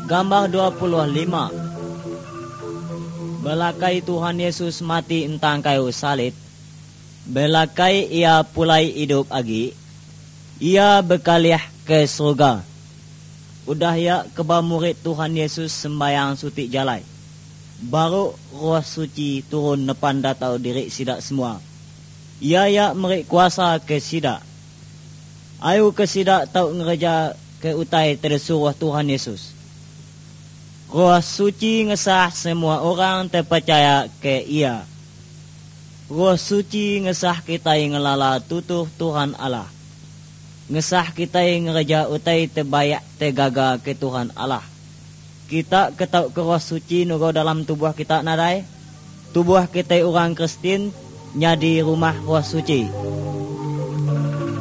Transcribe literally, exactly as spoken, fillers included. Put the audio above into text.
Gambar dua puluh lima. Belakai Tuhan Yesus mati entang kayu salib. Belakai ia pulai hidup lagi. Ia berkaliah ke surga. Udah ya keba murid Tuhan Yesus sembayang sutik jalai. Baru Roh Suci turun nepan datau diri sidak semua. Ia ya merik kuasa ke sidak. Ayu ke sidak tau ngereja ke utai tersuruh Tuhan Yesus. Roh Suci ngesah semua orang terpercaya ke ia. Roh Suci ngesah kita yang ngelala tutuh Tuhan Allah. Ngesah kita yang ngereja utai terbayak tergaga ke Tuhan Allah. Kita ketau ke Roh Suci nugo dalam tubuh kita nadai. Tubuh kita orang Kristen nyadi rumah Roh Suci.